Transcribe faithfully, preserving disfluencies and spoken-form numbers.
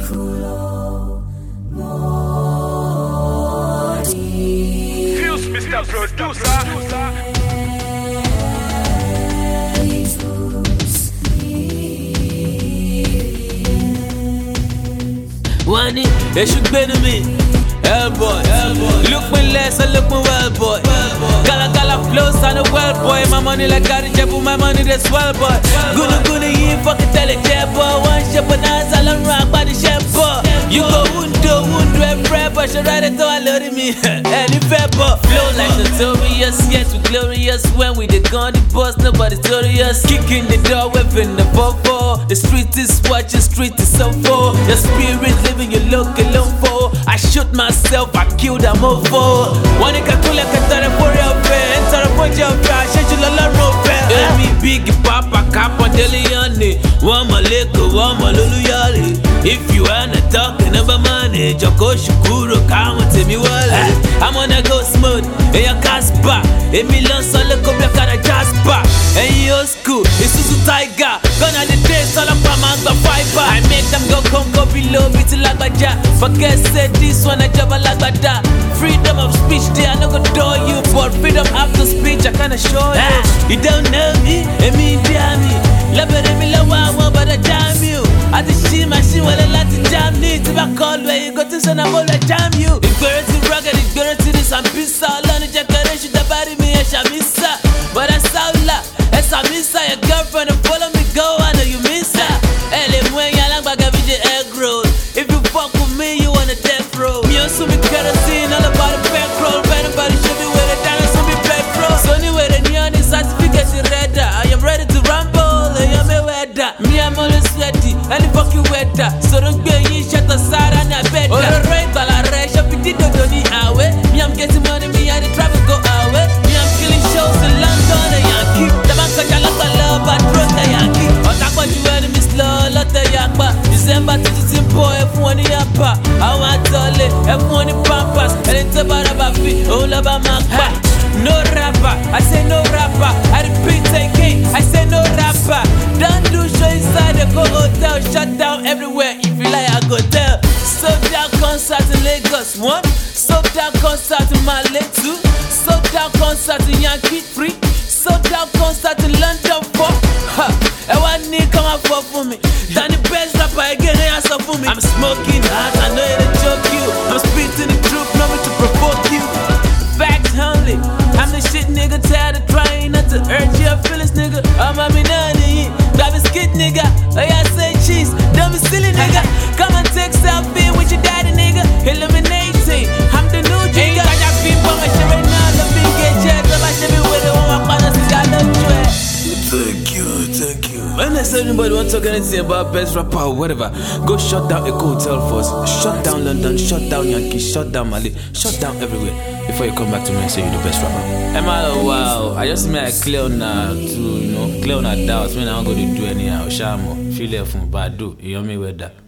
Fuse, Mister Producer. One it, they should be to me. Hellboy, Hellboy. Look me less, I look me well, boy. Gala gala flows on the well, boy. My money like Gary Jebu, my money that's well, boy. Guna guna, you ain't fucking tell it, yeah, boy. One ship and eyes, I learn rock by the chef, boy. You go undo, undo, and prep, but she ride it to a lot of me. Any pepper. Flow like notorious, yes, we glorious. When we the gun, the boss, nobody's glorious. Kicking the door, weapon the bubble. The street is what your street is so for. Your spirit living, you look alone for. I shoot myself, I kill them all for. One nigga to like a third for your bed. Enter a bunch of trash, you la la rope. Me big papa, cap on Deliane. One maleko, one maluluyali. If you wanna talking about money, Joko Shukuro, come and tell me what. I'm on a go smooth, and your Casper. And me learn solo go back at a Jasper. And your school, it's Susu Tiger. Gonna the day, solo from the fiber. I make them go come go below me till like a jack. Forget said this one, I jump like that. Freedom of speech, they are not gonna do you. But freedom after speech, I kinda show you. You don't know me, and me, damn me. Love it, me, love one, but I jam you. I just see my shit while I like to jam me. To my call where you go to send a ball, I jam you. It's very to rugged, it's very to this, I'm pizza. All on the decoration, the body me, and Shamisa. But I sound like, it's a missa. Your girlfriend, follow me, go, I know you miss her. And then when you're like, I got the egg rolls. If you fuck with me, you wanna death row. Me and Sumi kerosene, all about the bankroll. Anybody should be with it, down and Sumi bankroll. So anyway, the neon is certificate in red. I am ready to rumble, I am a weather. Me, I'm always sweaty, any fucking weather. So don't be in shut aside and I bet. Or a rain, but I rush up, it did not do the away. Me, I'm getting money, me, and the traffic go away. Me, I'm killing shows in London, a Yankee. The man such a lot of love, but bro, the Yankee. On top of you, enemy slow, lot of yakba. December to the boy, F one yappa. I want to live, F one pampas. And it's about a baby, all about my back. No rapper, I say no rapper. I repeat again, I say no rapper. Don't do show inside the go hotel. Shut down everywhere, if you like I go tell. Sold out concert in Lagos, one. Sold out concert in Malay, two. Sold out concert in Yankee, three. Sold out concert in London, four. Ha, I want to come up for me. Then the best rapper again, they answer for me. I'm smoking hot, I know it'll choke you. I'm spitting the truth, no me to provoke you. Facts only. I'm the shit nigga, tired of trying not to hurt your feelings, nigga. I'm a minani, grab a skid nigga. Oh yeah, say cheese, don't be silly nigga. Come and take selfie with your daddy nigga. Eliminating, I'm the new jigga. I got people, I should right now, let me get jets. I should be with it when my partner's got no threat. Thank you, thank you. Unless anybody wants to talk anything about best rapper or whatever, go shut down Echo Hotel first. Shut down London, shut down Yankee, shut down Mali, shut down everywhere. Before you come back to me and say you're the best rapper. Am I like, wow, I just made a clear on uh, to, you know, clear on a doubt. I mean, I'm going to do anyhow. Shamo, feel it from bad do. You know me with that.